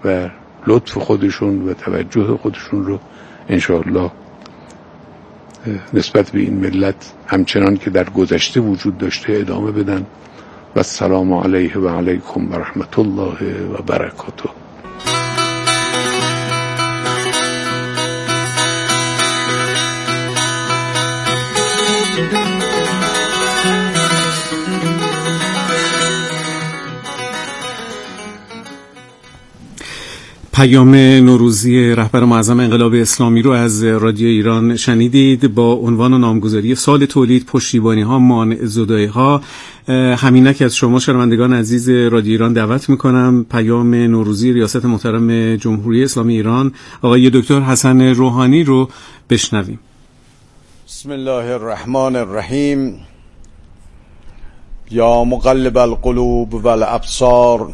و لطف خودشون و توجه خودشون رو انشاءالله نسبت به این ملت همچنان که در گذشته وجود داشته ادامه بدن. و السلام علیه و علیکم و رحمت الله و برکاته. پیام نوروزی رهبر معظم انقلاب اسلامی رو از رادیو ایران شنیدید با عنوان نامگذاری سال تولید، پشتیبانی‌ها، مانع زدایی‌ها. همینک از شما شنوندگان عزیز رادیو ایران دعوت می‌کنم پیام نوروزی ریاست محترم جمهوری اسلامی ایران آقای دکتر حسن روحانی رو بشنویم. بسم الله الرحمن الرحیم. یا مقلب القلوب والابصار،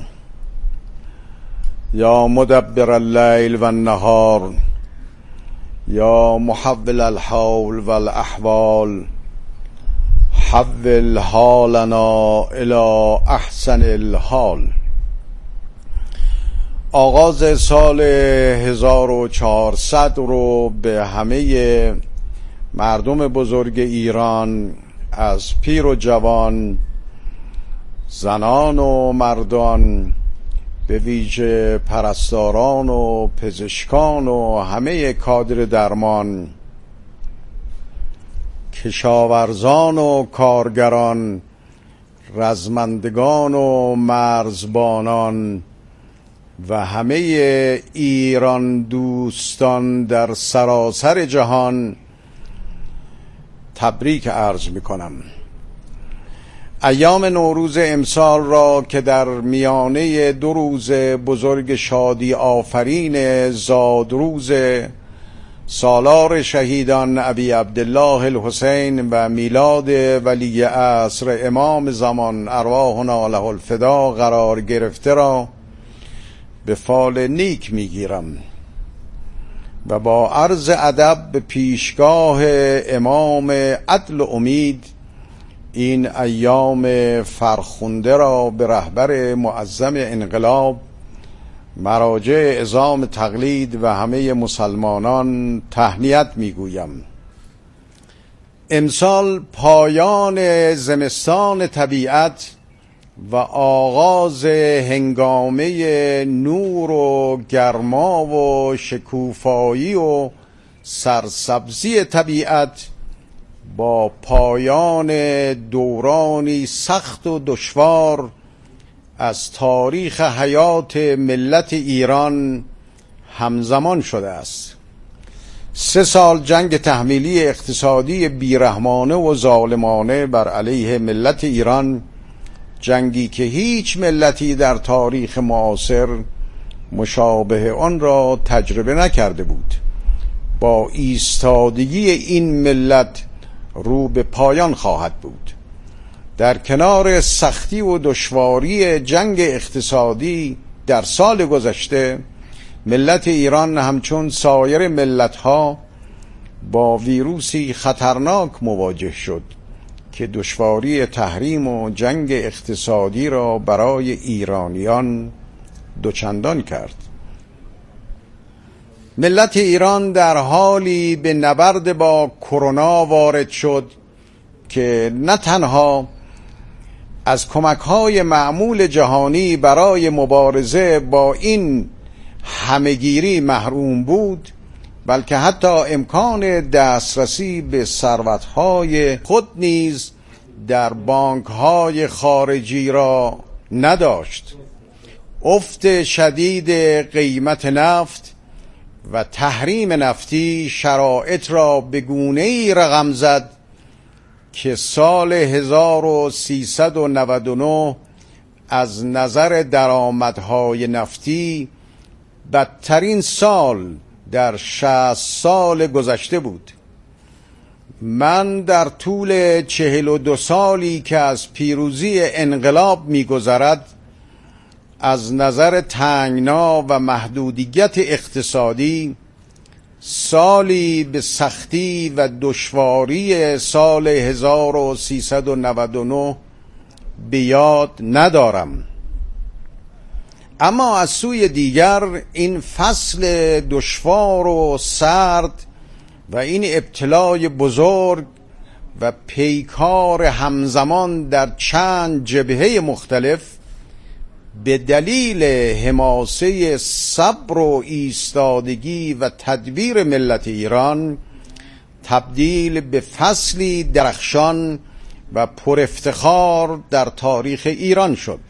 یا مدبر اللیل والنهار، یا محول الحول والاحوال، حول حالنا الى احسن الحال. آغاز سال 1400 رو به همه مردم بزرگ ایران از پیر و جوان، زنان و مردان، به ویژه پرستاران و پزشکان و همه کادر درمان، کشاورزان و کارگران، رزمندگان و مرزبانان و همه ایران دوستان در سراسر جهان تبریک عرض می کنم. ایام نوروز امسال را که در میانه 2 روز بزرگ شادی آفرین زادروز سالار شهیدان ابی عبدالله الحسین و میلاد ولی عصر امام زمان ارواحنا له الفدا قرار گرفته را به فال نیک میگیرم و با عرض ادب به پیشگاه امام عدل و امید این ایام فرخنده را به رهبر معظم انقلاب، مراجع عظام تقلید و همه مسلمانان تهنیت میگویم. امسال پایان زمستان طبیعت و آغاز هنگامه نور و گرما و شکوفایی و سرسبزی طبیعت با پایان دورانی سخت و دشوار از تاریخ حیات ملت ایران همزمان شده است. 3 سال جنگ تحمیلی اقتصادی بیرحمانه و ظالمانه بر علیه ملت ایران، جنگی که هیچ ملتی در تاریخ معاصر مشابه آن را تجربه نکرده بود، با ایستادگی این ملت رو به پایان خواهد بود. در کنار سختی و دشواری جنگ اقتصادی در سال گذشته، ملت ایران همچون سایر ملت‌ها با ویروسی خطرناک مواجه شد که دشواری تحریم و جنگ اقتصادی را برای ایرانیان دوچندان کرد. ملت ایران در حالی به نبرد با کرونا وارد شد که نه تنها از کمک‌های معمول جهانی برای مبارزه با این همهگیری محروم بود، بلکه حتی امکان دسترسی به ثروت‌های خود نیز در بانک‌های خارجی را نداشت. افت شدید قیمت نفت و تحریم نفتی شرایط را به گونه‌ای رقم زد که سال 1399 از نظر درآمدهای نفتی بدترین سال در 60 سال گذشته بود. من در طول 42 سالی که از پیروزی انقلاب می‌گذرد، از نظر تنگنا و محدودیت اقتصادی سالی به سختی و دشواری سال 1399 به یاد ندارم. اما از سوی دیگر این فصل دشوار و سرد و این ابتلای بزرگ و پیکار همزمان در چند جبهه مختلف به دلیل حماسه صبر و ایستادگی و تدبیر ملت ایران تبدیل به فصلی درخشان و پر افتخار در تاریخ ایران شد.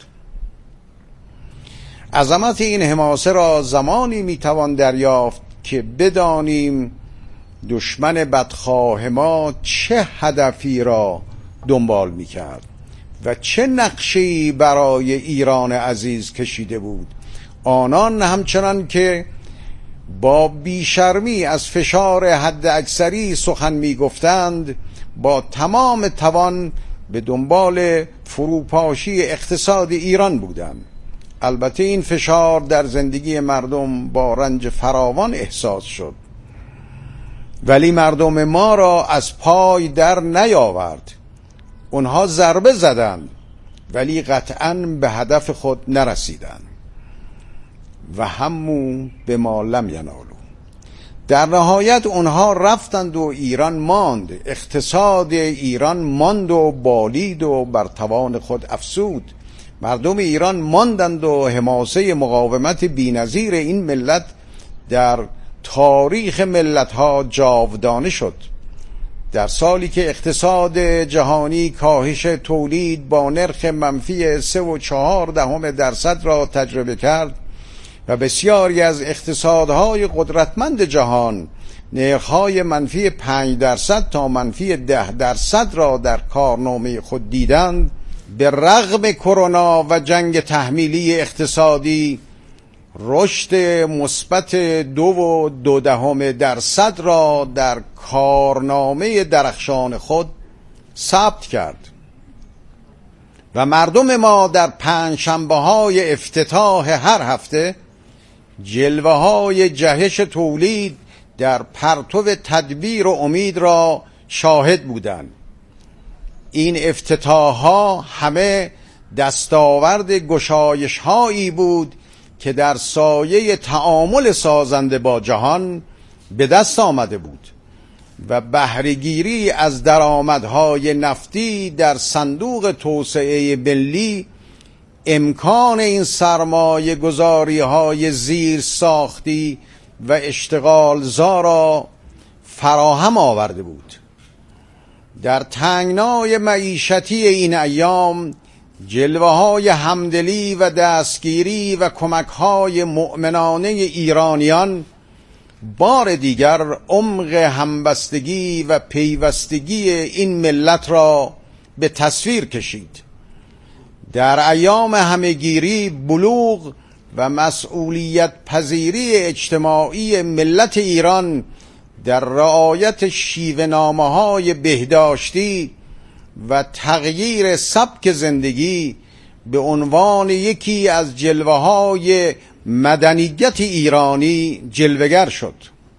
عظمت این حماسه را زمانی میتوان دریافت که بدانیم دشمن بدخواه ما چه هدفی را دنبال میکرد و چه نقشه‌ای برای ایران عزیز کشیده بود. آنان همچنان که با بیشرمی از فشار حد اکثری سخن میگفتند، با تمام توان به دنبال فروپاشی اقتصاد ایران بودند. البته این فشار در زندگی مردم با رنج فراوان احساس شد، ولی مردم ما را از پای در نیاورد. اونها ضربه زدند ولی قطعاً به هدف خود نرسیدند. و همو به ما لم ینالو. در نهایت اونها رفتند و ایران ماند. اقتصاد ایران ماند و بالید و بر توان خود افزود. مردم ایران ماندند و حماسه مقاومت بی‌نظیر این ملت در تاریخ ملت‌ها جاودانه شد. در سالی که اقتصاد جهانی کاهش تولید با نرخ منفی 3.4% را تجربه کرد و بسیاری از اقتصادهای قدرتمند جهان نرخ‌های منفی 5% تا منفی 10% را در کارنامه خود دیدند، به رغم کرونا و جنگ تحمیلی اقتصادی رشد مثبت 2.2% را در کارنامه درخشان خود ثبت کرد و مردم ما در پنجشنبه‌های افتتاح هر هفته جلوه‌های جهش تولید در پرتو تدبیر و امید را شاهد بودند. این افتتاح‌ها همه دستاورد گشایش‌هایی بود که در سایه تعامل سازنده با جهان به دست آمده بود و بهره‌گیری از درآمدهای نفتی در صندوق توسعه ملی امکان این سرمایه گذاری‌های زیر ساختی و اشتغالزا را فراهم آورده بود. در تنگنای معیشتی این ایام جلوه‌های همدلی و دستگیری و کمک‌های مؤمنانه ایرانیان بار دیگر عمق همبستگی و پیوستگی این ملت را به تصویر کشید. در ایام همه‌گیری بلوغ و مسئولیت پذیری اجتماعی ملت ایران در رعایت شیوه‌نامه‌های بهداشتی و تغییر سبک زندگی به عنوان یکی از جلوه‌های مدنیت ایرانی جلوه‌گر شد.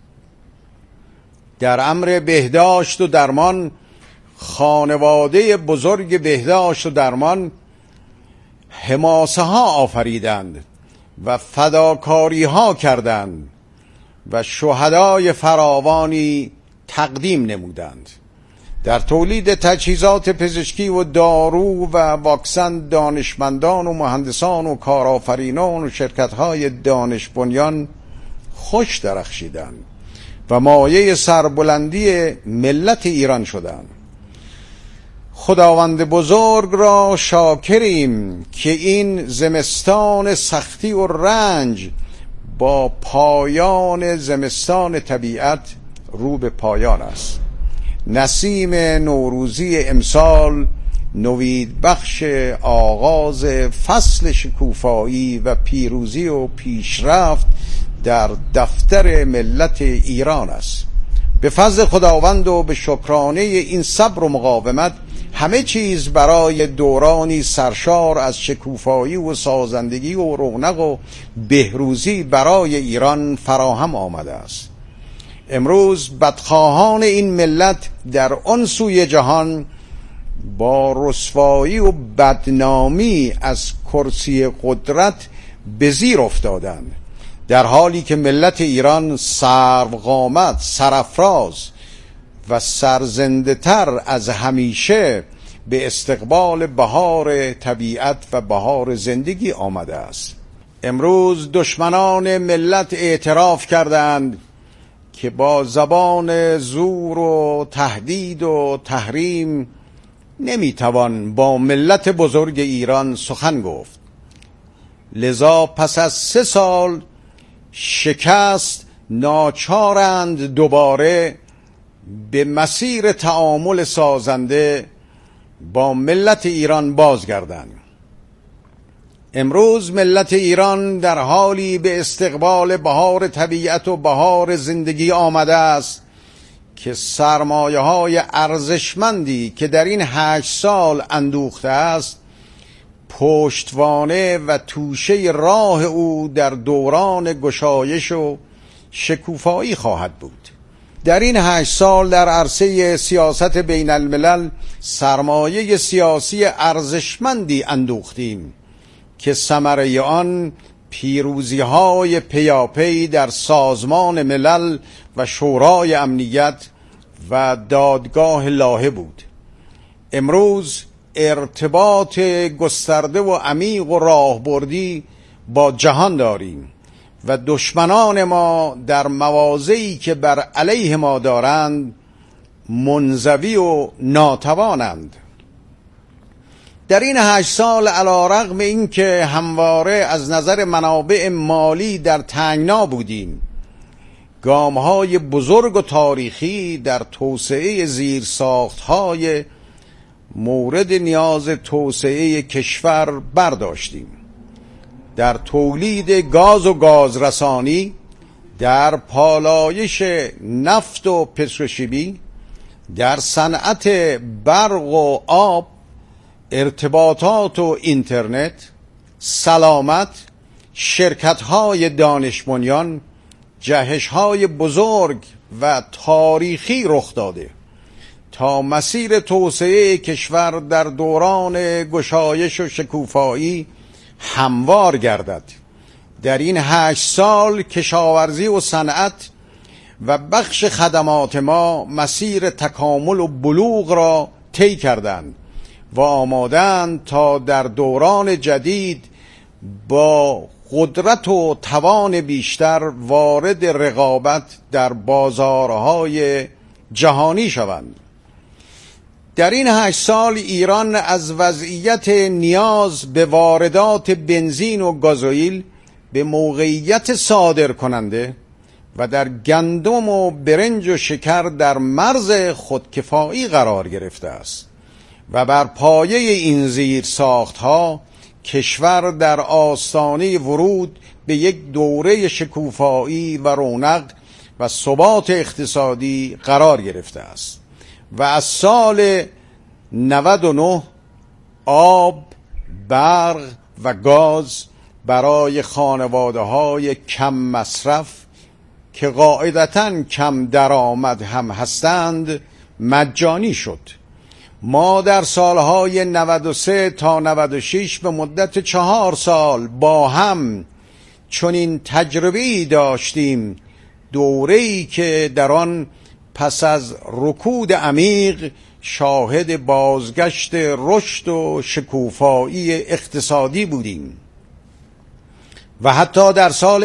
در امر بهداشت و درمان، خانواده بزرگ بهداشت و درمان حماسه ها آفریدند و فداکاری ها کردند و شهدای فراوانی تقدیم نمودند. در تولید تجهیزات پزشکی و دارو و واکسن دانشمندان و مهندسان و کارآفرینان و شرکت‌های دانش بنیان خوش درخشیدند و مایه سربلندی ملت ایران شدند. خداوند بزرگ را شاکریم که این زمستان سختی و رنج با پایان زمستان طبیعت رو به پایان است. نسیم نوروزی امسال نوید بخش آغاز فصل شکوفایی و پیروزی و پیشرفت در دفتر ملت ایران است. به فضل خداوند و به شکرانه این صبر و مقاومت همه چیز برای دورانی سرشار از شکوفایی و سازندگی و رونق و بهروزی برای ایران فراهم آمده است. امروز بدخواهان این ملت در آن سوی جهان با رسوایی و بدنامی از کرسی قدرت به زیر افتادند، در حالی که ملت ایران سروقامت، سرافراز و سرزنده تر از همیشه به استقبال بهار طبیعت و بهار زندگی آمده است. امروز دشمنان ملت اعتراف کردند که با زبان زور و تهدید و تحریم نمیتوان با ملت بزرگ ایران سخن گفت. لذا پس از 3 سال شکست ناچارند دوباره به مسیر تعامل سازنده با ملت ایران بازگردند. امروز ملت ایران در حالی به استقبال بهار طبیعت و بهار زندگی آمده است که سرمایه های ارزشمندی که در این 8 سال اندوخته است پشتوانه و توشه راه او در دوران گشایش و شکوفایی خواهد بود. در این 8 سال در عرصه سیاست بین الملل سرمایه سیاسی ارزشمندی اندوختیم که ثمره آن پیروزی‌های پیاپی در سازمان ملل و شورای امنیت و دادگاه لاهه بود. امروز ارتباط گسترده و عمیق و راهبردی با جهان داریم و دشمنان ما در مواضعی که بر علیه ما دارند منزوی و ناتوانند. در این 8 سال علیرغم اینکه همواره از نظر منابع مالی در تنگنا بودیم، گام‌های بزرگ و تاریخی در توسعه زیرساخت‌های مورد نیاز توسعه کشور برداشتیم. در تولید گاز و گازرسانی، در پالایش نفت و پتروشیمی، در صنعت برق و آب، ارتباطات و اینترنت، سلامت، شرکت‌های دانش بنیان، جهش‌های بزرگ و تاریخی رخ داده تا مسیر توسعه کشور در دوران گشایش و شکوفایی هموار گردد. در این 8 سال کشاورزی و صنعت و بخش خدمات ما مسیر تکامل و بلوغ را طی کردند و آمادند تا در دوران جدید با قدرت و توان بیشتر وارد رقابت در بازارهای جهانی شوند. در این 8 سال ایران از وضعیت نیاز به واردات بنزین و گازوئیل به موقعیت صادر کننده و در گندم و برنج و شکر در مرز خودکفایی قرار گرفته است و بر پایه این زیرساخت‌ها کشور در آستانه ورود به یک دوره شکوفایی و رونق و ثبات اقتصادی قرار گرفته است و از سال 99 آب، برق و گاز برای خانواده‌های کم مصرف که قاعدتاً کم درآمد هم هستند مجانی شد. ما در سالهای 93 تا 96 به مدت 4 سال با هم چنین تجربه‌ای داشتیم، دوره‌ای که در آن پس از رکود عمیق شاهد بازگشت رشد و شکوفایی اقتصادی بودیم و حتی در سال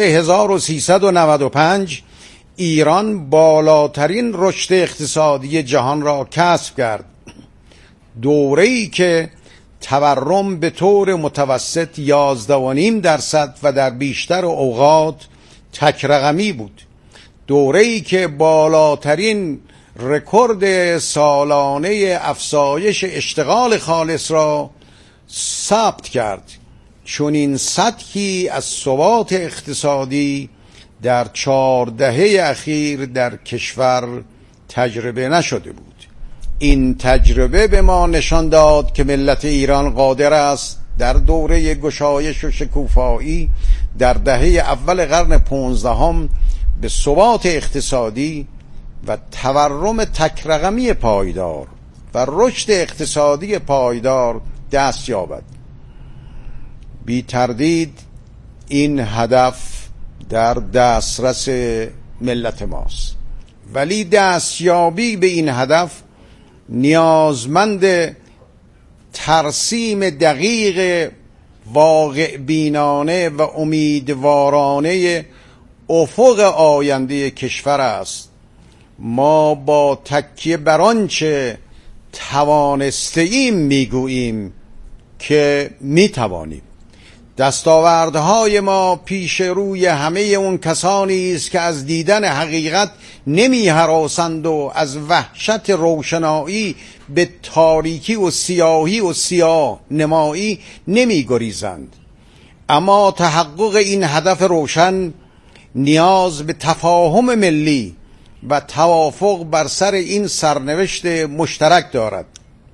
1395 ایران بالاترین رشد اقتصادی جهان را کسب کرد، دوره‌ای که تورم به طور متوسط 11.5% و در بیشتر اوقات تک رقمی بود، دوره‌ای که بالاترین رکورد سالانه افزایش اشتغال خالص را ثبت کرد. چون این سطحی از ثبات اقتصادی در 4 دهه اخیر در کشور تجربه نشده بود. این تجربه به ما نشان داد که ملت ایران قادر است در دوره گشایش و شکوفایی در دهه اول قرن 15 به ثبات اقتصادی و تورم تک رقمی پایدار و رشد اقتصادی پایدار دست یابد. بی تردید این هدف در دسترس ملت ماست، ولی دستیابی به این هدف نیازمند ترسیم دقیق واقع بینانه و امیدوارانه افق آینده کشور است. ما با تکیه بر آنچه توانسته ایم میگوییم که میتوانیم. دستاوردهای ما پیش روی همه اون کسانی است که از دیدن حقیقت نمی هراسند و از وحشت روشنایی به تاریکی و سیاهی و سیاه نمایی نمی گریزند. اما تحقق این هدف روشن نیاز به تفاهم ملی و توافق بر سر این سرنوشت مشترک دارد.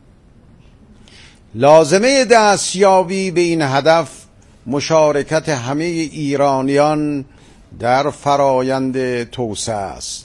لازمه دستیابی به این هدف مشارکت همه ایرانیان در فرایند توسعه است.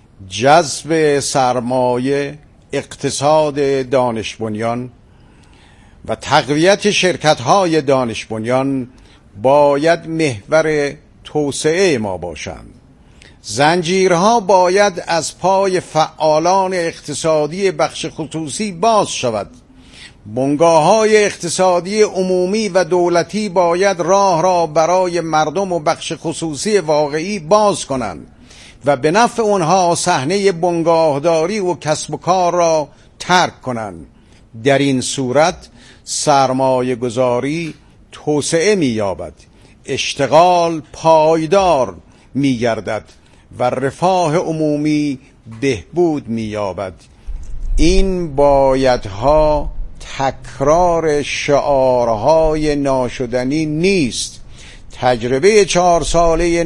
جذب سرمایه، اقتصاد دانش بنیان و تقویت شرکت‌های دانش بنیان باید محور توسعه ما باشند. زنجیرها باید از پای فعالان اقتصادی بخش خصوصی باز شود. بنگاه‌های اقتصادی عمومی و دولتی باید راه را برای مردم و بخش خصوصی واقعی باز کنند و به نفع آنها صحنه بنگاهداری و کسب و کار را ترک کنند. در این صورت سرمایه گذاری توسعه می‌یابد، اشتغال پایدار می‌گردد و رفاه عمومی بهبود می‌یابد. این بایدها تکرار شعارهای ناشدنی نیست. تجربه 4 ساله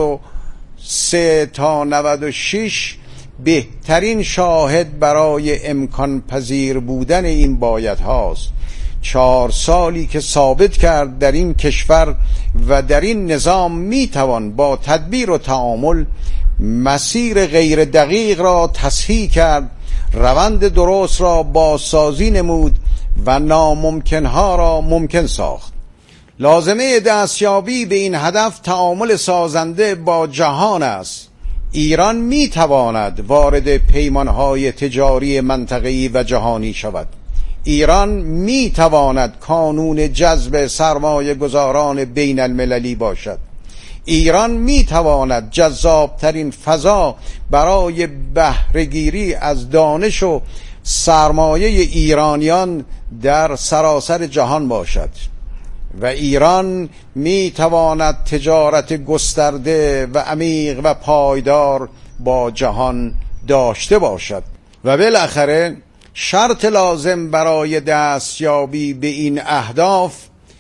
93 تا 96 بهترین شاهد برای امکان پذیر بودن این بایدهاست. 4 سالی که ثابت کرد در این کشور و در این نظام میتوان با تدبیر و تعامل مسیر غیر دقیق را تصحیح کرد، روند درست را بازسازی نمود و ناممکنها را ممکن ساخت. لازمه دستیابی به این هدف تعامل سازنده با جهان است. ایران میتواند وارد پیمانهای تجاری منطقه‌ای و جهانی شود. ایران میتواند کانون جذب سرمایه گذاران بین المللی باشد. ایران میتواند جذابترین فضا برای بهره‌گیری از دانش و سرمایه ایرانیان در سراسر جهان باشد و ایران میتواند تجارت گسترده و عمیق و پایدار با جهان داشته باشد. و بالاخره شرط لازم برای دستیابی به این اهداف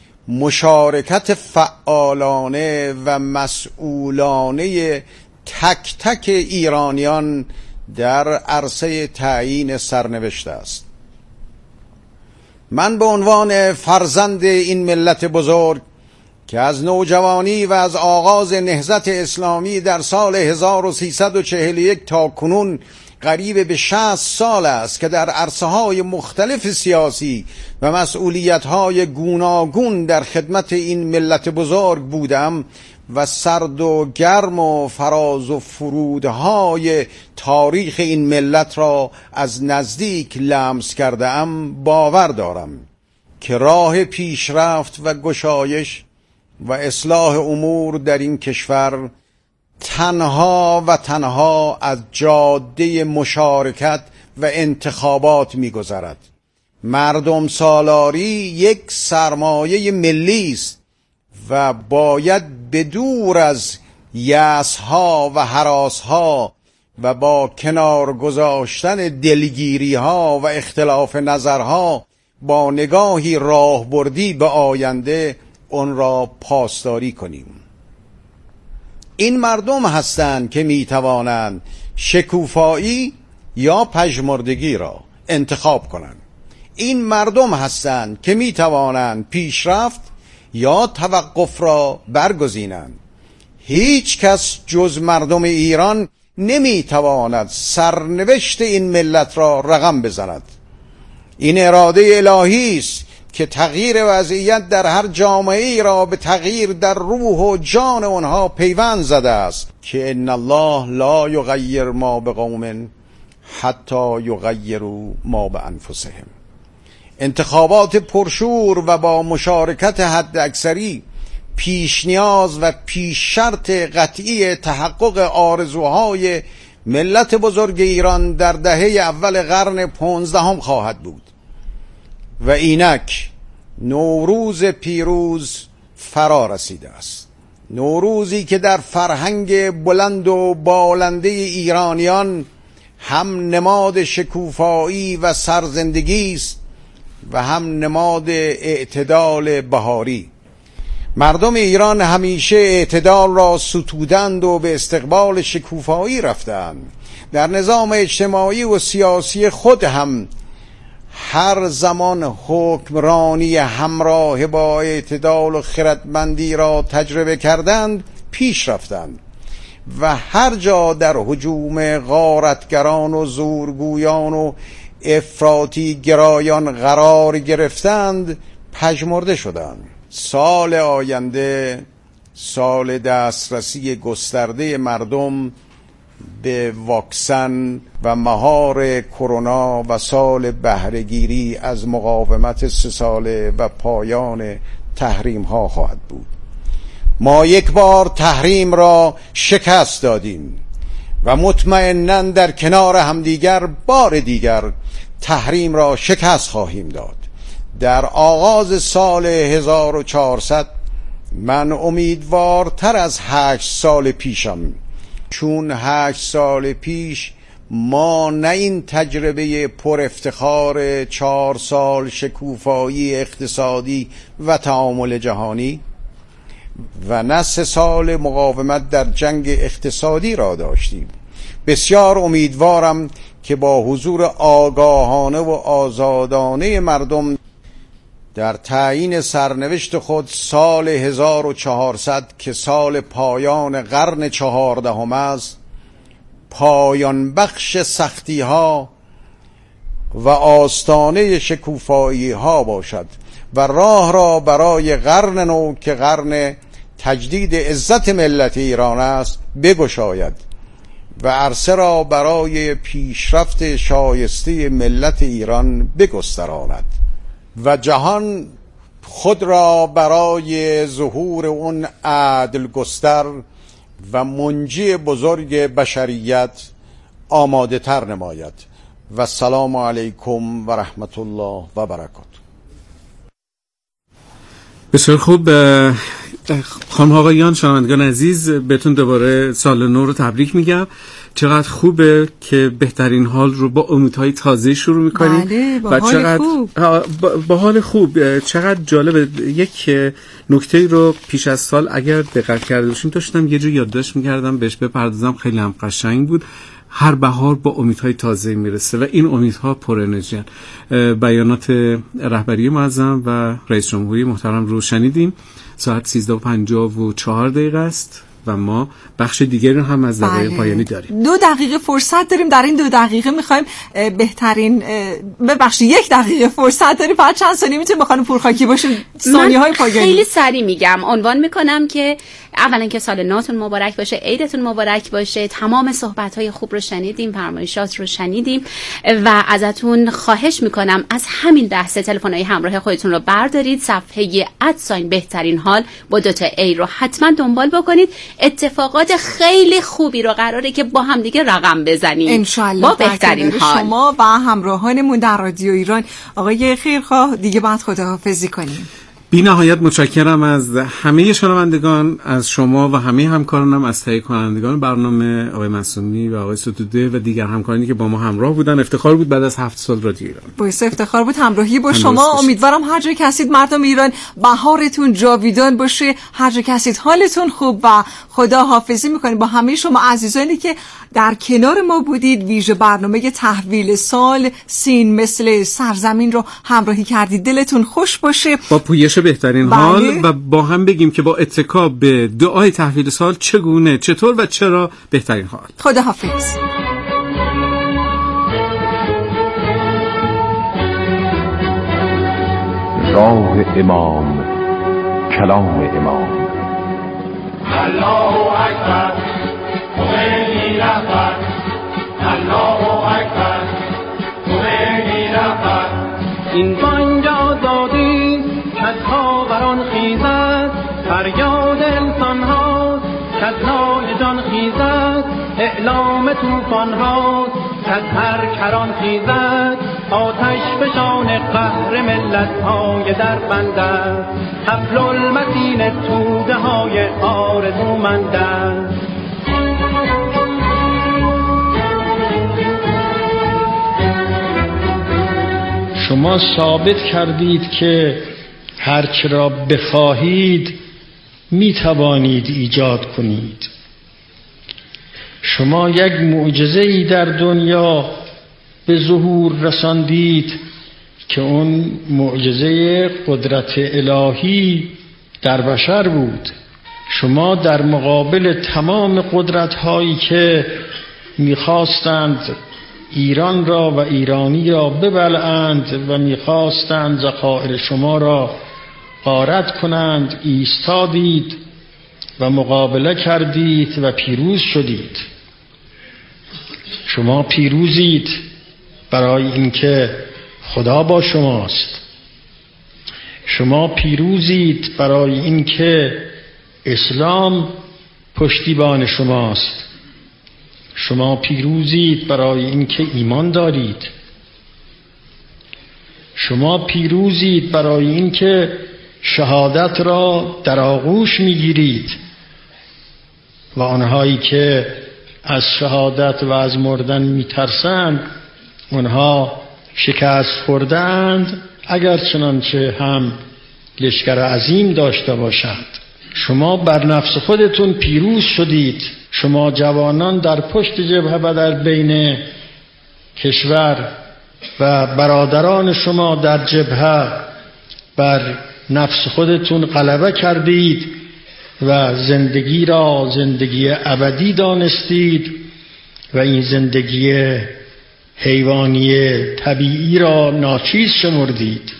مشارکت فعالانه و مسئولانه تک تک ایرانیان در عرصه تعیین سرنوشت است. من به عنوان فرزند این ملت بزرگ که از نوجوانی و از آغاز نهضت اسلامی در سال 1341 تا کنون قریب به 60 سال است که در عرصه‌های مختلف سیاسی و مسئولیت‌های گوناگون در خدمت این ملت بزرگ بودم و سرد و گرم و فراز و فرودهای تاریخ این ملت را از نزدیک لمس کردم، باور دارم که راه پیشرفت و گشایش و اصلاح امور در این کشور تنها و تنها از جاده مشارکت و انتخابات می‌گذرد. مردم سالاری یک سرمایه ملی است و باید بدور از یأس‌ها و هراس‌ها و با کنار گذاشتن دلگیری‌ها و اختلاف نظرها با نگاهی راهبردی به آینده آن را پاسداری کنیم. این مردم هستند که میتوانند شکوفایی یا پژمردگی را انتخاب کنند. این مردم هستند که میتوانند پیشرفت یا توقف را برگزینند. هیچ کس جز مردم ایران نمیتواند سرنوشت این ملت را رقم بزند. این اراده الهی است که تغییر وضعیت در هر جامعه ای را به تغییر در روح و جان آنها پیوند زده است که ان الله لا یغیر ما بقوم حتی یغیروا ما بانفسهم. انتخابات پرشور و با مشارکت حد اکثری پیش نیاز و پیش شرط قطعی تحقق آرزوهای ملت بزرگ ایران در دهه اول قرن 15 خواهد بود و اینک نوروز پیروز فرا رسیده است. نوروزی که در فرهنگ بلند و بالنده ایرانیان هم نماد شکوفایی و سرزندگی است و هم نماد اعتدال بهاری. مردم ایران همیشه اعتدال را ستودند و به استقبال شکوفایی رفتند. در نظام اجتماعی و سیاسی خود هم هر زمان حکمرانی همراه با اعتدال و خردمندی را تجربه کردند پیش رفتند و هر جا در هجوم غارتگران و زورگویان و افراطی گرایان قرار گرفتند پژمرده شدند. سال آینده سال دسترسی گسترده مردم به واکسن و مهار کرونا و سال بهره‌گیری از مقاومت 3 ساله و پایان تحریم ها خواهد بود. ما یک بار تحریم را شکست دادیم و مطمئناً در کنار همدیگر بار دیگر تحریم را شکست خواهیم داد. در آغاز سال 1400 من امیدوارتر از 8 سال پیشم، چون 8 سال پیش ما نه این تجربه پر افتخار 4 سال شکوفایی اقتصادی و تعامل جهانی و نه 3 سال مقاومت در جنگ اقتصادی را داشتیم. بسیار امیدوارم که با حضور آگاهانه و آزادانه مردم در تعیین سرنوشت خود سال 1400 که سال پایان قرن 14 است پایان بخش سختی ها و آستانه شکوفایی ها باشد و راه را برای قرن نو که قرن تجدید عزت ملت ایران است بگشاید و عرصه را برای پیشرفت شایسته ملت ایران بگستراند و جهان خود را برای ظهور اون عدل گستر و منجی بزرگ بشریت آماده تر نماید. و السلام علیکم و رحمت الله و برکاته. بسیار خوب. خانم آقایان، شنوندگان عزیز، بهتون دوباره سال نو رو تبریک میگم. چقدر خوبه که بهترین حال رو با امیدهای تازه شروع میکنیم. بله، با حال خوب. با حال خوب. چقدر جالبه. یک نکته رو پیش از سال اگر دقت کرده باشیم داشتم یه جور یادداشت میکردم بهش بپردازم، خیلی هم قشنگ بود. هر بهار با امیدهای تازه میرسه و این امیدها پر انرژی. بیانات رهبری معظم و رئیس جمهوری محترم رو شنیدیم. ساعت 13:54 است و ما بخش دیگری رو هم از دقایق پایانی داریم. 2 دقیقه فرصت داریم. در این 2 دقیقه میخوایم بهترین ببخشید 1 دقیقه فرصت داریم. فقط چند ثانیه میتونیم با خانم پورخاکی باشیم. ثانیه‌های پایانی خیلی سریع میگم. عنوان میکنم که اولا که سال نوتون مبارک باشه، عیدتون مبارک باشه. تمام صحبت‌های خوب رو شنیدیم، فرمایشات رو شنیدیم و ازتون خواهش میکنم از همین لحظه تلفن‌های همراه خودتون رو بردارید، صفحه @بهترین حال با 2 تا A رو حتما دنبال بکنید. اتفاقات خیلی خوبی رو قراره که با هم دیگه رقم بزنیم انشالله با بهترین حال. شما و همراهانمون در رادیو ایران. آقای خیرخواه دیگه باید خداحافظی کنیم. بی نهایت متشکرم از همه شنوندگان، از شما و همه همکارانم، از تهیه کنندگان برنامه آقای معصومی و آقای ستوده و دیگر همکارانی که با ما همراه بودن. افتخار بود بعد از 7 سال رادیو ایران. باعث افتخار بود همراهی با شما. امیدوارم هر جا که هستید مردم ایران بهارتون جاویدان باشه، هر جا که هستید حالتون خوب و خدا حافظی میکنیم با همه شما عزیزانی که در کنار ما بودید. ویژه برنامه تحویل سال سین مثل سرزمین رو همراهی کردید. دلتون خوش باشه با پویش بهترین حال و با هم بگیم که با اتکا به دعای تحویل سال چگونه، چطور و چرا بهترین حال. خدا حافظ. راه امام، کلام امام. الله اکبر، خمینی رهبر. الله اکبر، خمینی رهبر. این بانگ آزادی که از خاوران خیزد، فریاد انسان هاست که از نای جان خیزد، اعلام توفان هاست که از هر کران خیزد، آتش فشان قهر ملت های در بندد، حبل المتین توده های آرزومندد. شما ثابت کردید که هر چه را بخواهید می توانید ایجاد کنید. شما یک معجزه‌ای در دنیا به ظهور رساندید که اون معجزه قدرت الهی در بشر بود. شما در مقابل تمام قدرت‌هایی که می‌خواستند ایران را و ایرانی را ببلعند و می‌خواستند ذخایر شما را غارت کنند ایستادید و مقابله کردید و پیروز شدید. شما پیروزید برای اینکه خدا با شماست. شما پیروزید برای اینکه اسلام پشتیبان شماست. شما پیروزید برای اینکه ایمان دارید. شما پیروزید برای اینکه شهادت را در آغوش میگیرید و آنهایی که از شهادت و از مردن میترسند آنها شکست خوردند، اگر چنانچه هم لشکر عظیم داشته باشند. شما بر نفس خودتون پیروز شدید. شما جوانان در پشت جبهه و در بین کشور و برادران شما در جبهه بر نفس خودتون غلبه کردید و زندگی را زندگی ابدی دانستید و این زندگی حیوانی طبیعی را ناچیز شمردید.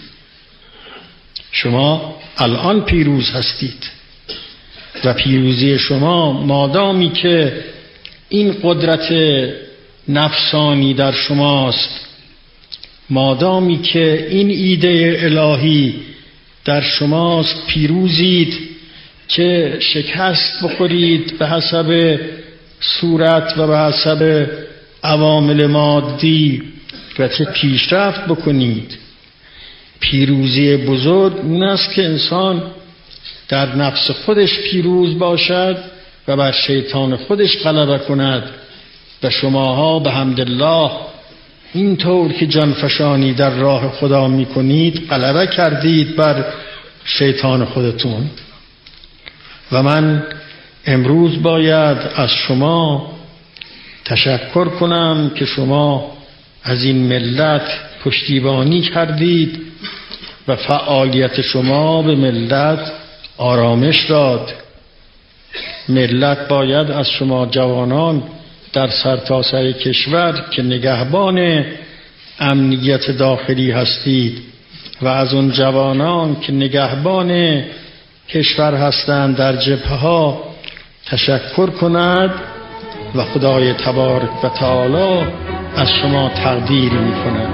شما الان پیروز هستید و پیروزی شما مادامی که این قدرت نفسانی در شماست، مادامی که این ایده الهی در شماست، پیروزید که شکست بخورید به حسب صورت و به حسب عوامل مادی و چه پیشرفت بکنید. پیروزی بزرگ اون است که انسان در نفس خودش پیروز باشد و بر شیطان خودش غلبه کند و شماها به حمدالله اینطور که جانفشانی در راه خدا میکنید غلبه کردید بر شیطان خودتون. و من امروز باید از شما تشکر کنم که شما از این ملت پشتیبانی کردید و فعالیت شما به ملت آرامش داد. ملت باید از شما جوانان در سرتاسر کشور که نگهبان امنیت داخلی هستید و از اون جوانان که نگهبان کشور هستند در جبهه ها تشکر کند و خدای تبارک و تعالی از شما تقدیر می کند.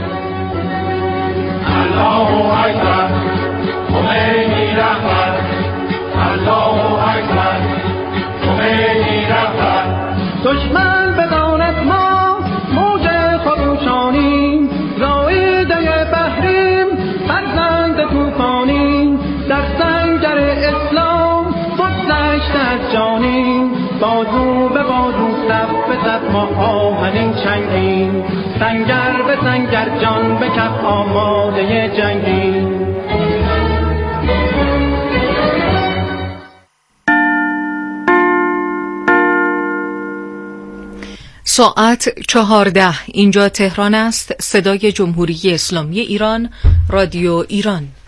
الله اکبر، خمینی رهبر. الله اکبر، خمینی رهبر. دشمن بداند ما موج خروشانیم، زایده بحریم، فرزند توفانیم، در سنگر اسلام بگذشته از جانیم، بازو به بازو صف به صف ما آهنین چنگیم، سنگر به سنگر جان به کف آماده جنگیم. ساعت 14. اینجا تهران است. صدای جمهوری اسلامی ایران، رادیو ایران.